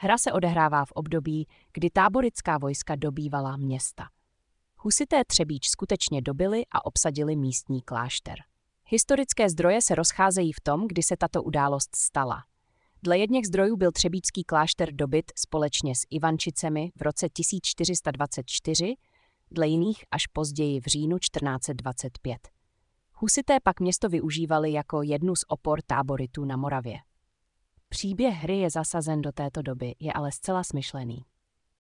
Hra se odehrává v období, kdy táborická vojska dobývala města. Husité Třebíč skutečně dobyli a obsadili místní klášter. Historické zdroje se rozcházejí v tom, kdy se tato událost stala. Dle jedněch zdrojů byl třebíčský klášter dobyt společně s Ivančicemi v roce 1424, dle jiných až později v říjnu 1425. Husité pak město využívali jako jednu z opor táboritů na Moravě. Příběh hry je zasazen do této doby, je ale zcela smyšlený.